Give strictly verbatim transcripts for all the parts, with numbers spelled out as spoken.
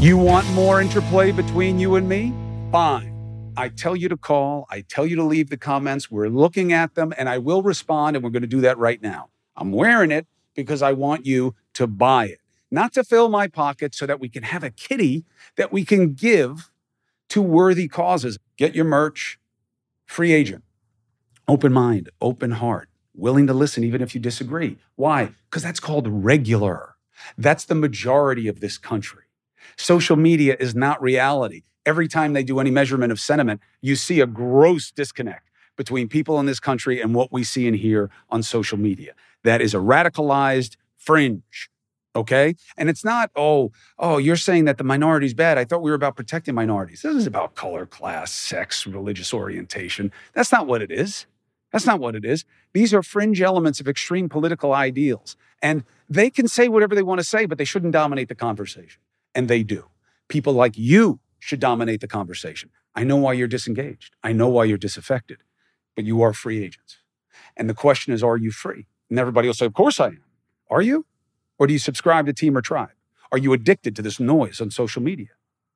You want more interplay between you and me? Fine. I tell you to call. I tell you to leave the comments. We're looking at them, and I will respond, and we're going to do that right now. I'm wearing it because I want you to buy it, not to fill my pocket so that we can have a kitty that we can give to worthy causes. Get your merch. Free agent. Open mind, open heart, willing to listen even if you disagree. Why? Because that's called regular. That's the majority of this country. Social media is not reality. Every time they do any measurement of sentiment, you see a gross disconnect between people in this country and what we see and hear on social media. That is a radicalized fringe, okay? And it's not, oh, oh, you're saying that the minority is bad. I thought we were about protecting minorities. This is about color, class, sex, religious orientation. That's not what it is. That's not what it is. These are fringe elements of extreme political ideals. And they can say whatever they want to say, but they shouldn't dominate the conversation. And they do. People like you should dominate the conversation. I know why you're disengaged. I know why you're disaffected, but you are free agents. And the question is, are you free? And everybody will say, of course I am. Are you? Or do you subscribe to Team or Tribe? Are you addicted to this noise on social media?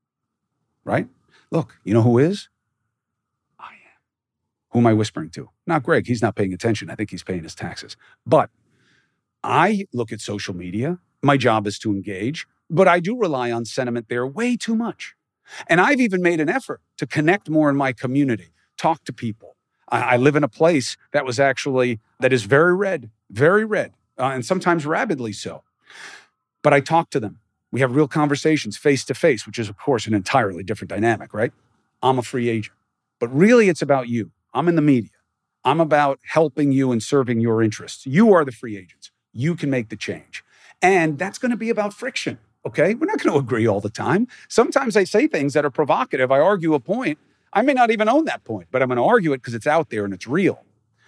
Right? Look, you know who is? I am. Who am I whispering to? Not Greg. He's not paying attention. I think he's paying his taxes. But I look at social media. My job is to engage, but I do rely on sentiment there way too much. And I've even made an effort to connect more in my community, talk to people. I, I live in a place that was actually, that is very red, very red, uh, and sometimes rabidly so. But I talk to them. We have real conversations face to face, which is, of course, an entirely different dynamic, right? I'm a free agent. But really, it's about you. I'm in the media. I'm about helping you and serving your interests. You are the free agents. You can make the change. And that's going to be about friction. Okay, we're not going to agree all the time. Sometimes I say things that are provocative. I argue a point. I may not even own that point, but I'm going to argue it because it's out there and it's real.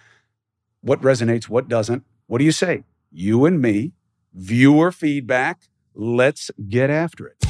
What resonates, what doesn't? What do you say? You and me, viewer feedback. Let's get after it.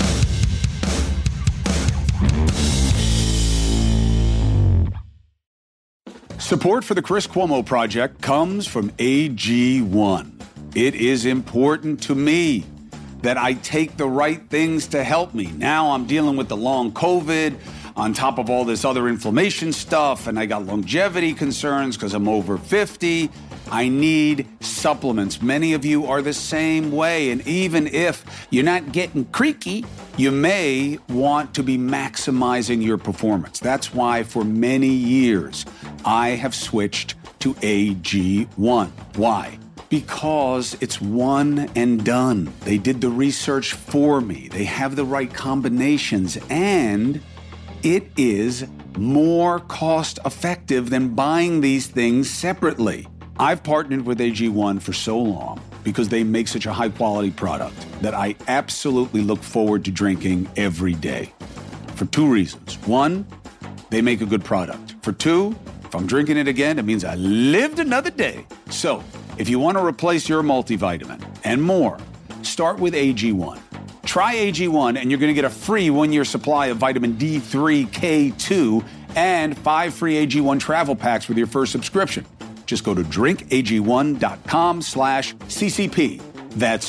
Support for the Chris Cuomo Project comes from A G one. It is important to me that I take the right things to help me. Now I'm dealing with the long COVID on top of all this other inflammation stuff, and I got longevity concerns because I'm over fifty. I need supplements. Many of you are the same way, and even if you're not getting creaky, you may want to be maximizing your performance. That's why for many years, I have switched to A G one. Why? Because it's one and done. They did the research for me. They have the right combinations, and it is more cost effective than buying these things separately. I've partnered with A G one for so long because they make such a high quality product that I absolutely look forward to drinking every day. For two reasons. One, they make a good product. For two, if I'm drinking it again, it means I lived another day. So, if you want to replace your multivitamin and more, start with A G one. Try A G one and you're going to get a free one-year supply of vitamin D three K two and five free A G one travel packs with your first subscription. Just go to drinkag1.com slash CCP. That's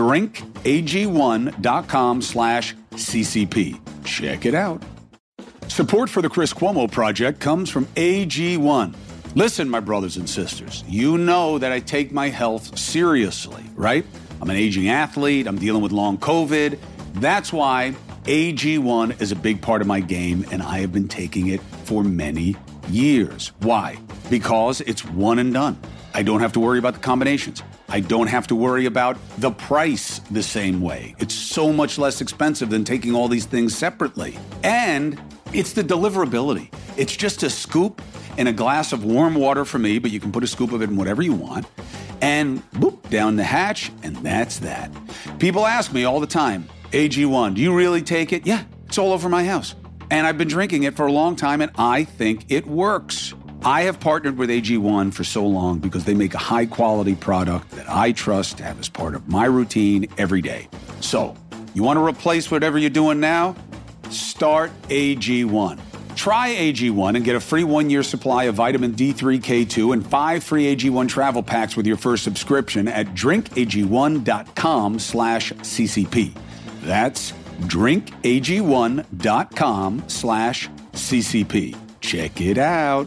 drinkag1.com slash CCP. Check it out. Support for the Chris Cuomo Project comes from A G one. Listen, my brothers and sisters, you know that I take my health seriously, right? I'm an aging athlete. I'm dealing with long COVID. That's why A G one is a big part of my game, and I have been taking it for many years. Why? Because it's one and done. I don't have to worry about the combinations. I don't have to worry about the price the same way. It's so much less expensive than taking all these things separately. And it's the deliverability. It's just a scoop in a glass of warm water for me, but you can put a scoop of it in whatever you want. And boop, down the hatch, and that's that. People ask me all the time, A G one, do you really take it? Yeah, it's all over my house. And I've been drinking it for a long time, and I think it works. I have partnered with A G one for so long because they make a high-quality product that I trust to have as part of my routine every day. So, you want to replace whatever you're doing now? Start A G one. Try A G one and get a free one-year supply of vitamin D three K two and five free A G one travel packs with your first subscription at drinkag1.com slash CCP. That's drink A G one dot com slash C C P. Check it out.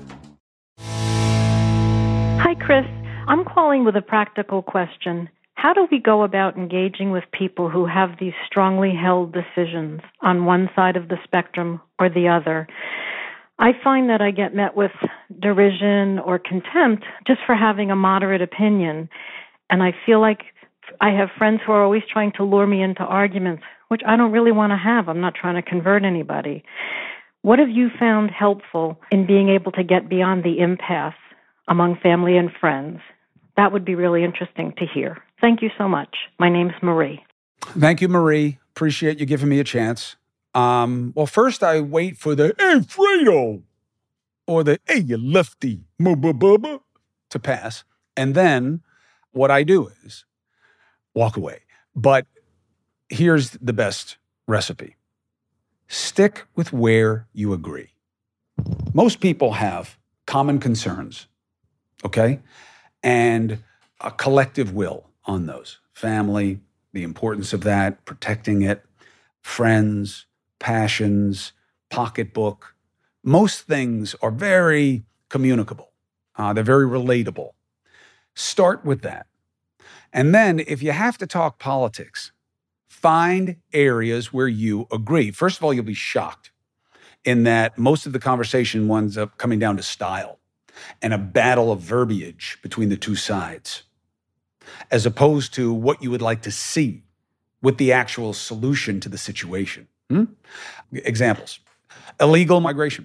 Hi, Chris. I'm calling with a practical question. How do we go about engaging with people who have these strongly held decisions on one side of the spectrum or the other? I find that I get met with derision or contempt just for having a moderate opinion, and I feel like I have friends who are always trying to lure me into arguments, which I don't really want to have. I'm not trying to convert anybody. What have you found helpful in being able to get beyond the impasse among family and friends? That would be really interesting to hear. Thank you so much. My name's Marie. Thank you, Marie. Appreciate you giving me a chance. Um, well, first I wait for the, hey, Fredo, or the, hey, you lefty, bubba, to pass. And then what I do is walk away. But here's the best recipe. Stick with where you agree. Most people have common concerns, okay? And a collective will on those. Family, the importance of that, protecting it, friends, passions, pocketbook. Most things are very communicable. Uh, they're very relatable. Start with that. And then if you have to talk politics, find areas where you agree. First of all, you'll be shocked in that most of the conversation winds up coming down to style and a battle of verbiage between the two sides, as opposed to what you would like to see with the actual solution to the situation. Hmm? Examples. Illegal migration.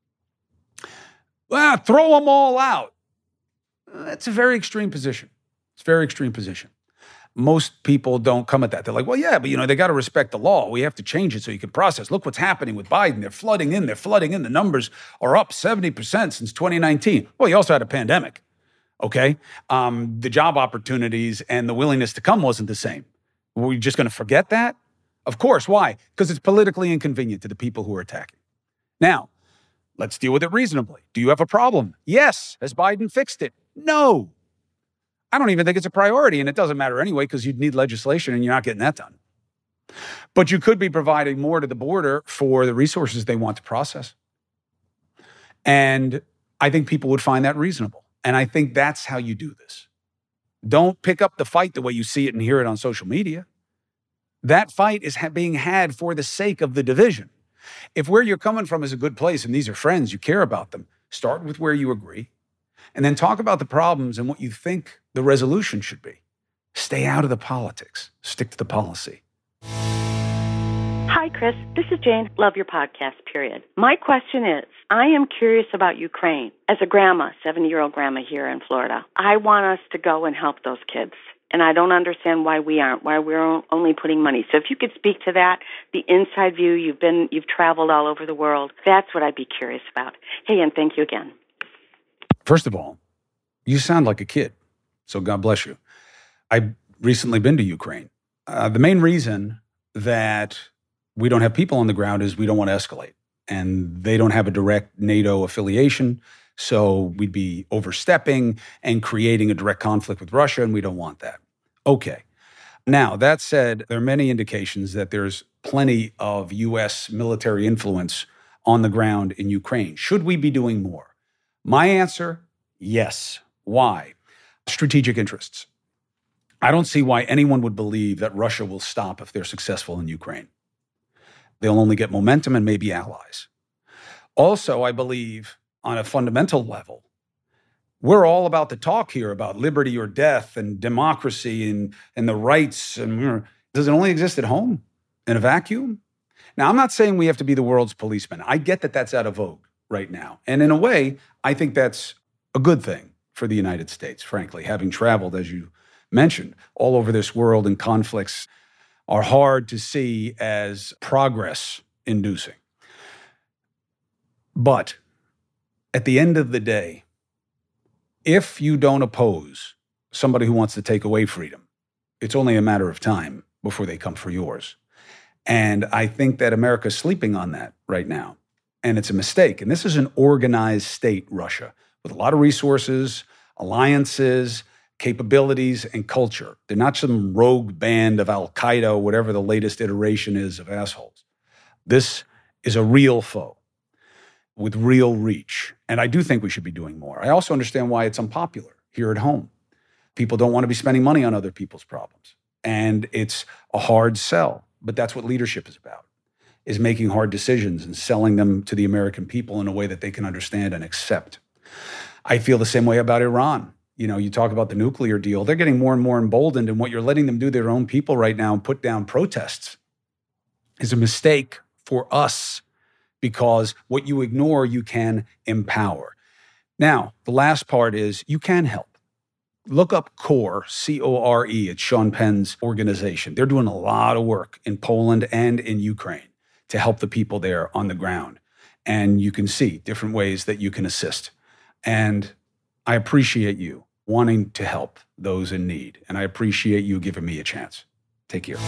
Well, throw them all out. That's a very extreme position. It's a very extreme position. Most people don't come at that. They're like, well, yeah, but you know, they got to respect the law. We have to change it so you can process. Look what's happening with Biden. They're flooding in. They're flooding in. The numbers are up seventy percent since twenty nineteen. Well, you also had a pandemic, okay? Um, the job opportunities and the willingness to come wasn't the same. Were we just going to forget that? Of course. Why? Because it's politically inconvenient to the people who are attacking. Now, let's deal with it reasonably. Do you have a problem? Yes. Has Biden fixed it? No. I don't even think it's a priority, and it doesn't matter anyway because you'd need legislation and you're not getting that done. But you could be providing more to the border for the resources they want to process. And I think people would find that reasonable. And I think that's how you do this. Don't pick up the fight the way you see it and hear it on social media. That fight is ha- being had for the sake of the division. If where you're coming from is a good place and these are friends, you care about them, start with where you agree. And then talk about the problems and what you think the resolution should be. Stay out of the politics. Stick to the policy. Hi, Chris. This is Jane. Love your podcast, period. My question is, I am curious about Ukraine. As a grandma, seventy-year-old grandma here in Florida, I want us to go and help those kids. And I don't understand why we aren't, why we're only putting money. So if you could speak to that, the inside view, you've been, you've traveled all over the world. That's what I'd be curious about. Hey, and thank you again. First of all, you sound like a kid, so God bless you. I've recently been to Ukraine. Uh, the main reason that we don't have people on the ground is we don't want to escalate. And they don't have a direct NATO affiliation, so we'd be overstepping and creating a direct conflict with Russia, and we don't want that. Okay. Now, that said, there are many indications that there's plenty of U S military influence on the ground in Ukraine. Should we be doing more? My answer, yes. Why? Strategic interests. I don't see why anyone would believe that Russia will stop if they're successful in Ukraine. They'll only get momentum and maybe allies. Also, I believe on a fundamental level, we're all about the talk here about liberty or death and democracy and, and the rights. And does it only exist at home in a vacuum? Now, I'm not saying we have to be the world's policeman. I get that that's out of vogue right now. And in a way, I think that's a good thing for the United States, frankly, having traveled, as you mentioned, all over this world, and conflicts are hard to see as progress-inducing. But at the end of the day, if you don't oppose somebody who wants to take away freedom, it's only a matter of time before they come for yours. And I think that America's sleeping on that right now. And it's a mistake. And this is an organized state, Russia, with a lot of resources, alliances, capabilities, and culture. They're not some rogue band of Al-Qaeda or whatever the latest iteration is of assholes. This is a real foe with real reach. And I do think we should be doing more. I also understand why it's unpopular here at home. People don't want to be spending money on other people's problems. And it's a hard sell, but that's what leadership is about, is making hard decisions and selling them to the American people in a way that they can understand and accept. I feel the same way about Iran. You know, you talk about the nuclear deal. They're getting more and more emboldened, and what you're letting them do to their own people right now and put down protests is a mistake for us, because what you ignore, you can empower. Now, the last part is you can help. Look up CORE, C O R E. It's Sean Penn's organization. They're doing a lot of work in Poland and in Ukraine to help the people there on the ground. And you can see different ways that you can assist. And I appreciate you wanting to help those in need. And I appreciate you giving me a chance. Take care.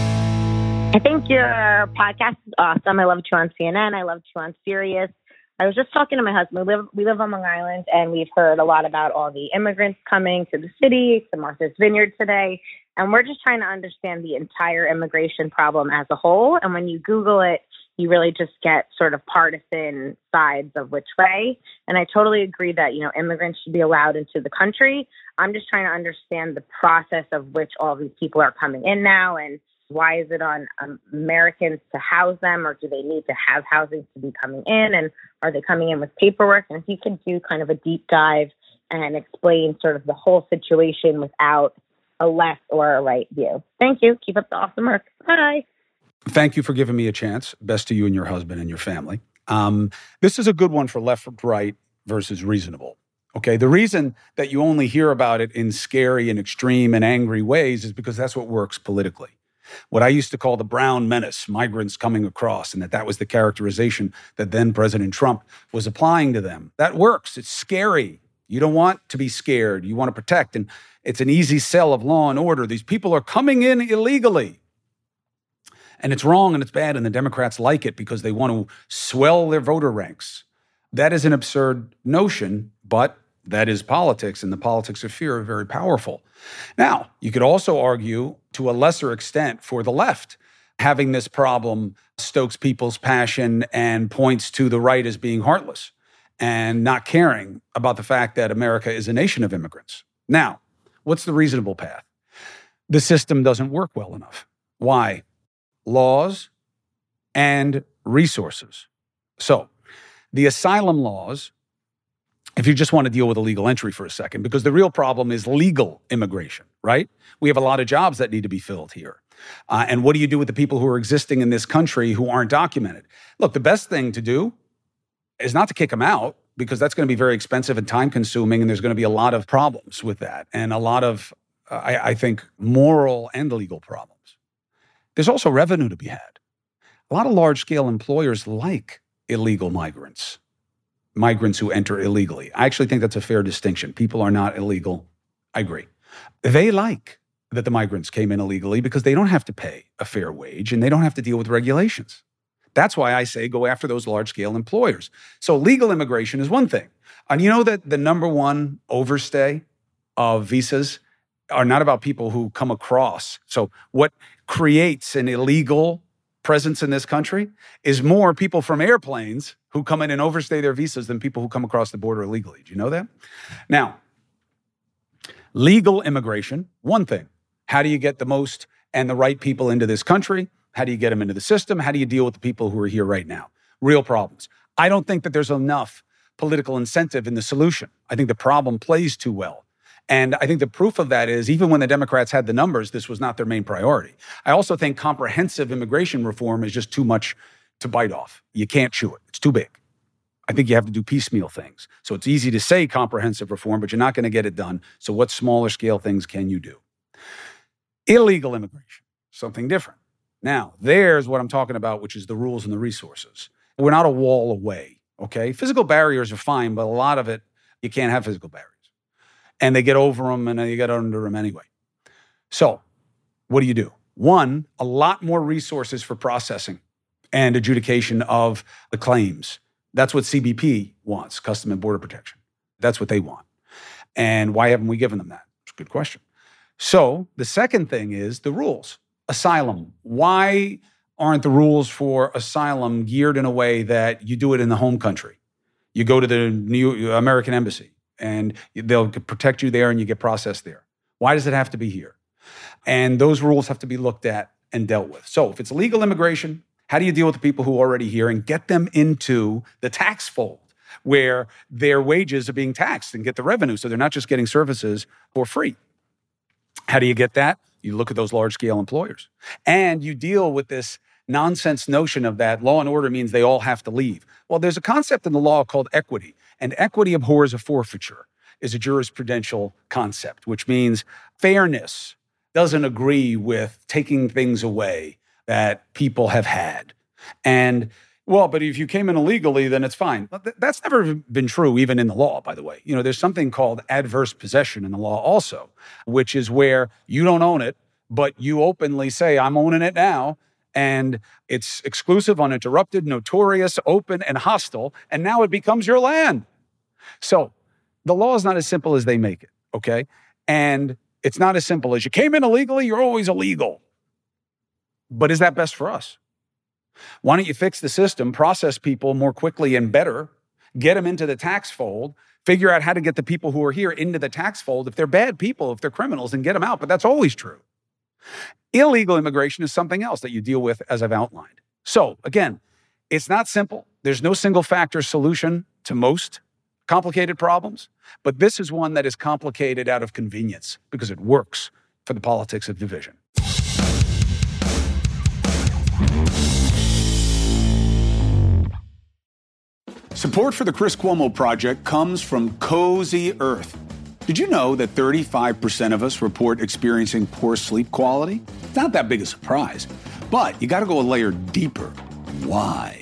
I think your podcast is awesome. I love you on C N N. I love you on Sirius. I was just talking to my husband. We live, we live on Long Island, and we've heard a lot about all the immigrants coming to the city, to Martha's Vineyard today. And we're just trying to understand the entire immigration problem as a whole. And when you Google it, you really just get sort of partisan sides of which way. And I totally agree that, you know, immigrants should be allowed into the country. I'm just trying to understand the process of which all these people are coming in now, and why is it on um, Americans to house them, or do they need to have housing to be coming in? And are they coming in with paperwork? And if you could do kind of a deep dive and explain sort of the whole situation without a left or a right view. Thank you. Keep up the awesome work. Bye. Thank you for giving me a chance. Best to you and your husband and your family. Um, this is a good one for left, right versus reasonable. Okay, the reason that you only hear about it in scary and extreme and angry ways is because that's what works politically. What I used to call the brown menace, migrants coming across, and that that was the characterization that then President Trump was applying to them. That works. It's scary. You don't want to be scared. You want to protect. And it's an easy sell of law and order. These people are coming in illegally. And it's wrong and it's bad, and the Democrats like it because they want to swell their voter ranks. That is an absurd notion, but that is politics, and the politics of fear are very powerful. Now, you could also argue to a lesser extent for the left. Having this problem stokes people's passion and points to the right as being heartless and not caring about the fact that America is a nation of immigrants. Now, what's the reasonable path? The system doesn't work well enough. Why? Laws and resources. So, the asylum laws, if you just want to deal with illegal entry for a second, because the real problem is legal immigration, right? We have a lot of jobs that need to be filled here. Uh, and what do you do with the people who are existing in this country who aren't documented? Look, the best thing to do is not to kick them out, because that's going to be very expensive and time consuming, and there's going to be a lot of problems with that, and a lot of, uh, I, I think, moral and legal problems. There's also revenue to be had. A lot of large-scale employers like illegal migrants, migrants who enter illegally. I actually think that's a fair distinction. People are not illegal. I agree. They like that the migrants came in illegally because they don't have to pay a fair wage and they don't have to deal with regulations. That's why I say go after those large-scale employers. So legal immigration is one thing. And you know that the number one overstay of visas are not about people who come across. So what creates an illegal presence in this country is more people from airplanes who come in and overstay their visas than people who come across the border illegally. Do you know that? Now, legal immigration, one thing. How do you get the most and the right people into this country? How do you get them into the system? How do you deal with the people who are here right now? Real problems. I don't think that there's enough political incentive in the solution. I think the problem plays too well. And I think the proof of that is even when the Democrats had the numbers, this was not their main priority. I also think comprehensive immigration reform is just too much to bite off. You can't chew it. It's too big. I think you have to do piecemeal things. So it's easy to say comprehensive reform, but you're not going to get it done. So what smaller scale things can you do? Illegal immigration, something different. Now, there's what I'm talking about, which is the rules and the resources. We're not a wall away, okay? Physical barriers are fine, but a lot of it, you can't have physical barriers. And they get over them and you get under them anyway. So what do you do? One, a lot more resources for processing and adjudication of the claims. That's what C B P wants, Custom and Border Protection. That's what they want. And why haven't we given them that? good question. So the second thing is the rules. Asylum. Why aren't the rules for asylum geared in a way that you do it in the home country? You go to the New American Embassy and they'll protect you there and you get processed there. Why does it have to be here? And those rules have to be looked at and dealt with. So if it's illegal immigration, how do you deal with the people who are already here and get them into the tax fold where their wages are being taxed and get the revenue so they're not just getting services for free? How do you get that? You look at those large-scale employers. And you deal with this nonsense notion of that law and order means they all have to leave. Well, there's a concept in the law called equity, and equity abhors a forfeiture is a jurisprudential concept, which means fairness doesn't agree with taking things away that people have had. And, well, but if you came in illegally, then it's fine. But that's never been true, even in the law, by the way. You know, there's something called adverse possession in the law also, which is where you don't own it, but you openly say, I'm owning it now. And it's exclusive, uninterrupted, notorious, open, and hostile. And now it becomes your land. So the law is not as simple as they make it, okay? And it's not as simple as you came in illegally, you're always illegal. But is that best for us? Why don't you fix the system, process people more quickly and better, get them into the tax fold, figure out how to get the people who are here into the tax fold if they're bad people, if they're criminals, and get them out. But that's always true. Illegal immigration is something else that you deal with, as I've outlined. So again, it's not simple. There's no single factor solution to most complicated problems, but this is one that is complicated out of convenience because it works for the politics of division. Support for the Chris Cuomo Project comes from Cozy Earth. Did you know that thirty-five percent of us report experiencing poor sleep quality? It's not that big a surprise, but you got to go a layer deeper. Why?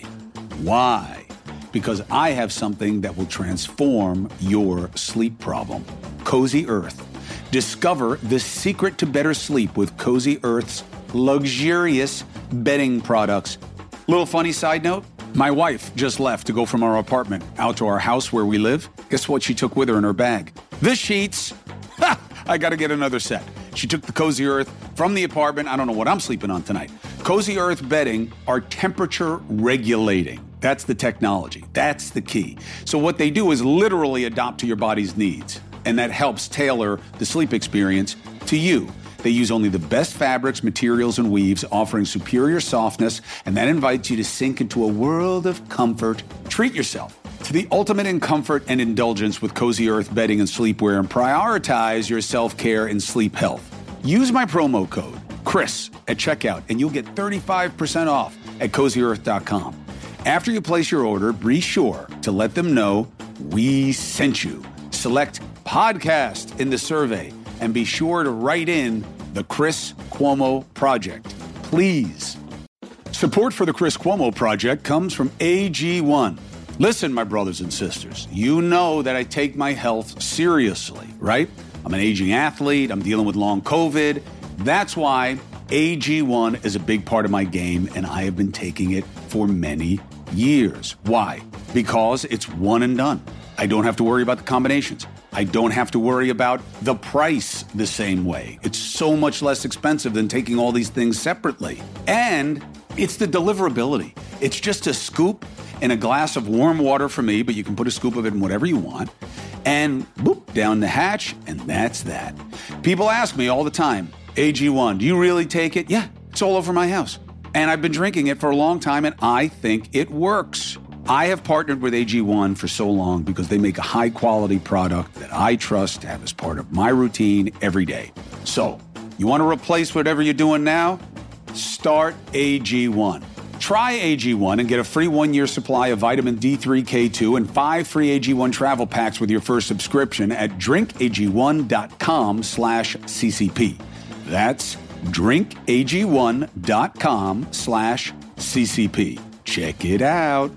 Why? Because I have something that will transform your sleep problem. Cozy Earth. Discover the secret to better sleep with Cozy Earth's luxurious bedding products. Little funny side note, my wife just left to go from our apartment out to our house where we live. Guess what she took with her in her bag? The sheets. Ha! I got to get another set. She took the Cozy Earth from the apartment. I don't know what I'm sleeping on tonight. Cozy Earth bedding are temperature regulating. That's the technology. That's the key. So what they do is literally adapt to your body's needs, and that helps tailor the sleep experience to you. They use only the best fabrics, materials, and weaves, offering superior softness, and that invites you to sink into a world of comfort. Treat yourself to the ultimate in comfort and indulgence with Cozy Earth bedding and sleepwear, and prioritize your self-care and sleep health. Use my promo code, Chris, at checkout, and you'll get thirty-five percent off at cozy earth dot com. After you place your order, be sure to let them know we sent you. Select podcast in the survey, and be sure to write in the Chris Cuomo Project, please. Support for the Chris Cuomo Project comes from A G one. Listen, my brothers and sisters, you know that I take my health seriously, right? I'm an aging athlete. I'm dealing with long COVID. That's why A G one is a big part of my game, and I have been taking it for many years. Why? Because it's one and done. I don't have to worry about the combinations. I don't have to worry about the price the same way. It's so much less expensive than taking all these things separately. And it's the deliverability. It's just a scoop in a glass of warm water for me, but you can put a scoop of it in whatever you want. And boop, down the hatch, and that's that. People ask me all the time, A G one, do you really take it? Yeah, it's all over my house. And I've been drinking it for a long time, and I think it works. I have partnered with A G one for so long because they make a high-quality product that I trust to have as part of my routine every day. So, you want to replace whatever you're doing now? Start A G one. Try A G one and get a free one-year supply of vitamin D three K two and five free A G one travel packs with your first subscription at drink A G one dot com slash C C P. That's drink A G one dot com slash C C P. Check it out.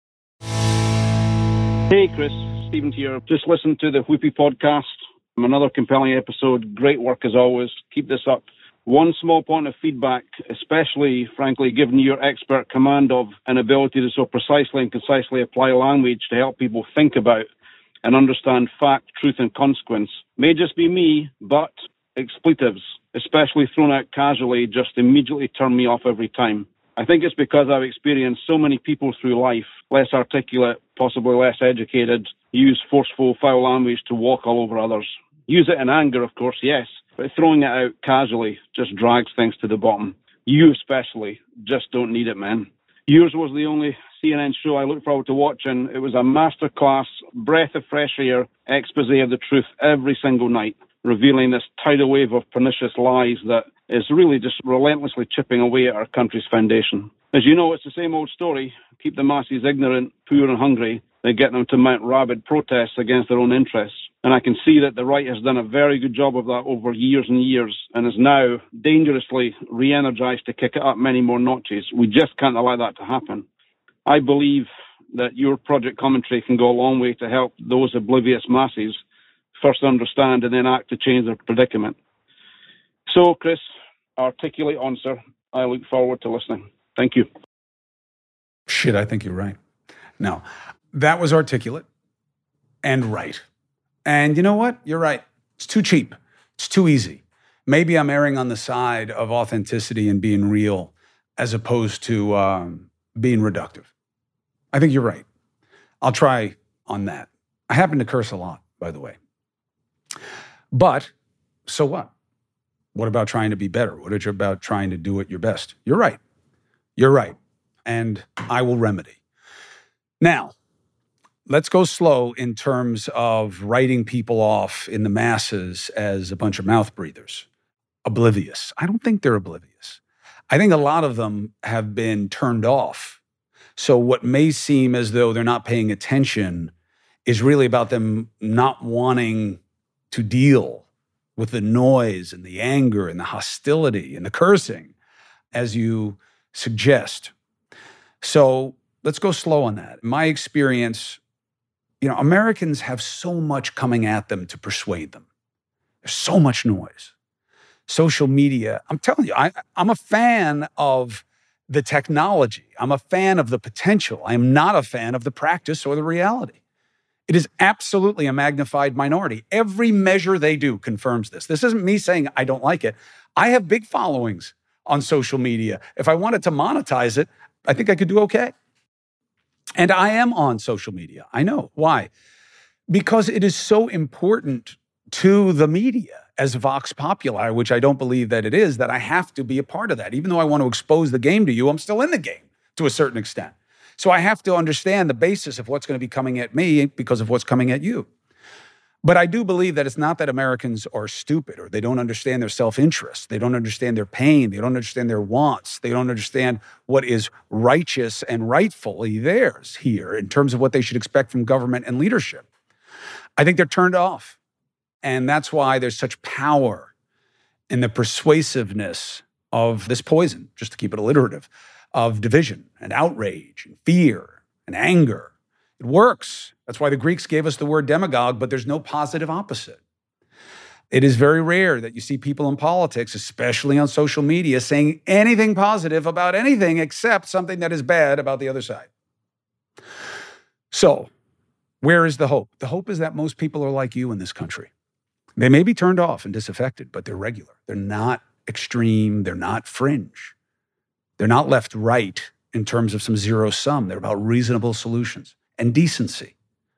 Hey, Chris. Stephen here. Just listened to the Whoopee podcast. Another compelling episode. Great work as always. Keep this up. One small point of feedback, especially, frankly, given your expert command of an ability to so precisely and concisely apply language to help people think about and understand fact, truth, and consequence. May just be me, but expletives, especially thrown out casually, just immediately turn me off every time. I think it's because I've experienced so many people through life, less articulate, possibly less educated, use forceful, foul language to walk all over others. Use it in anger, of course, yes, but throwing it out casually just drags things to the bottom. You especially just don't need it, man. Yours was the only C N N show I look forward to watching. It was a masterclass, breath of fresh air, expose of the truth every single night, revealing this tidal wave of pernicious lies that is really just relentlessly chipping away at our country's foundation. As you know, it's the same old story. Keep the masses ignorant, poor and hungry, then get them to mount rabid protests against their own interests. And I can see that the right has done a very good job of that over years and years and is now dangerously re-energized to kick it up many more notches. We just can't allow that to happen. I believe that your project commentary can go a long way to help those oblivious masses first understand and then act to change their predicament. So, Chris, articulate answer. I look forward to listening. Thank you. Shit, I think you're right. No, that was articulate and right. And you know what? You're right. It's too cheap. It's too easy. Maybe I'm erring on the side of authenticity and being real as opposed to um, being reductive. I think you're right. I'll try on that. I happen to curse a lot, by the way. But so what? What about trying to be better? What about trying to do it your best? You're right. You're right. And I will remedy. Now, let's go slow in terms of writing people off in the masses as a bunch of mouth breathers, oblivious. I don't think they're oblivious. I think a lot of them have been turned off. So what may seem as though they're not paying attention is really about them not wanting to deal with the noise and the anger and the hostility and the cursing, as you suggest. So let's go slow on that. In my experience, you know, Americans have so much coming at them to persuade them. There's so much noise. Social media, I'm telling you, I, I'm a fan of the technology. I'm a fan of the potential. I am not a fan of the practice or the reality. It is absolutely a magnified minority. Every measure they do confirms this. This isn't me saying I don't like it. I have big followings on social media. If I wanted to monetize it, I think I could do okay. And I am on social media. I know. Why? Because it is so important to the media as Vox Populi, which I don't believe that it is, that I have to be a part of that. Even though I want to expose the game to you, I'm still in the game to a certain extent. So I have to understand the basis of what's going to be coming at me because of what's coming at you. But I do believe that it's not that Americans are stupid or they don't understand their self-interest. They don't understand their pain. They don't understand their wants. They don't understand what is righteous and rightfully theirs here in terms of what they should expect from government and leadership. I think they're turned off. And that's why there's such power in the persuasiveness of this poison, just to keep it alliterative, of division and outrage and fear and anger. It works. That's why the Greeks gave us the word demagogue, but there's no positive opposite. It is very rare that you see people in politics, especially on social media, saying anything positive about anything except something that is bad about the other side. So, where is the hope? The hope is that most people are like you in this country. They may be turned off and disaffected, but they're regular. They're not extreme. They're not fringe. They're not left right in terms of some zero sum. They're about reasonable solutions and decency.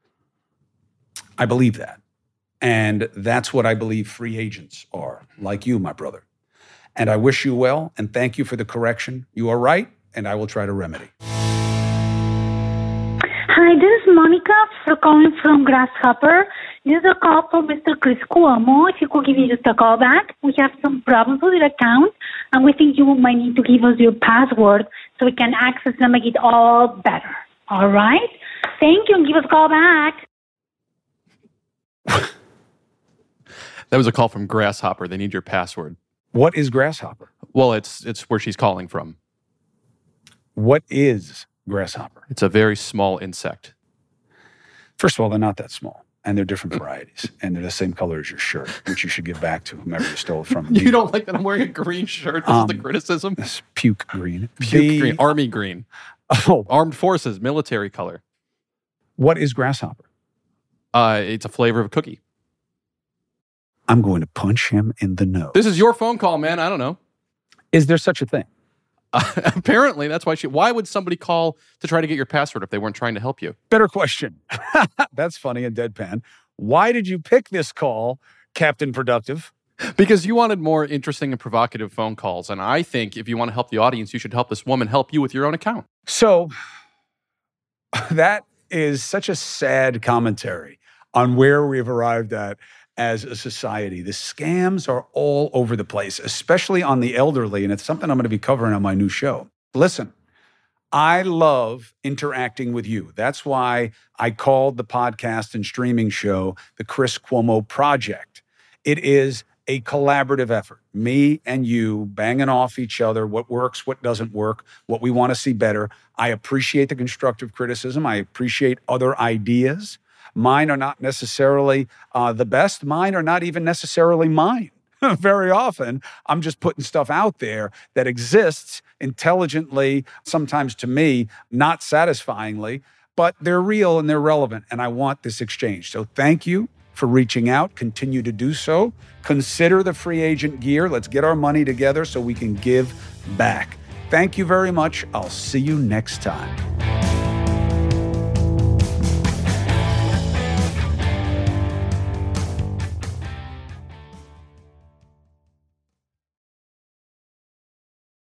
I believe that. And that's what I believe free agents are, like you, my brother. And I wish you well, and thank you for the correction. You are right, and I will try to remedy. Hi, this is Monica for calling from Grasshopper. This is a call for Mister Chris Cuomo. If you could give me just a call back. We have some problems with your account, and we think you might need to give us your password so we can access and make it all better. All right? Thank you, and give us a call back. That was a call from Grasshopper. They need your password. What is Grasshopper? Well, it's it's where she's calling from. What is Grasshopper? It's a very small insect. First of all, they're not that small, and they're different varieties, and they're the same color as your shirt, which you should give back to whomever you stole it from. You don't like that I'm wearing a green shirt? This um, is the criticism? It's puke green. Puke the, green. Army green. Oh. Armed forces, military color. What is Grasshopper? Uh, it's a flavor of a cookie. I'm going to punch him in the nose. This is your phone call, man. I don't know. Is there such a thing? Uh, apparently, that's why she... Why would somebody call to try to get your password if they weren't trying to help you? Better question. That's funny and deadpan. Why did you pick this call, Captain Productive? Because you wanted more interesting and provocative phone calls. And I think if you want to help the audience, you should help this woman help you with your own account. So that is such a sad commentary on where we've arrived at as a society. The scams are all over the place, especially on the elderly, and it's something I'm going to be covering on my new show. Listen, I love interacting with you. That's why I called the podcast and streaming show the Chris Cuomo Project. It is a collaborative effort. Me and you banging off each other, what works, what doesn't work, what we want to see better. I appreciate the constructive criticism. I appreciate other ideas. Mine are not necessarily uh, the best. Mine are not even necessarily mine. Very often, I'm just putting stuff out there that exists intelligently, sometimes to me, not satisfyingly, but they're real and they're relevant, and I want this exchange. So thank you for reaching out. Continue to do so. Consider the free agent gear. Let's get our money together so we can give back. Thank you very much. I'll see you next time.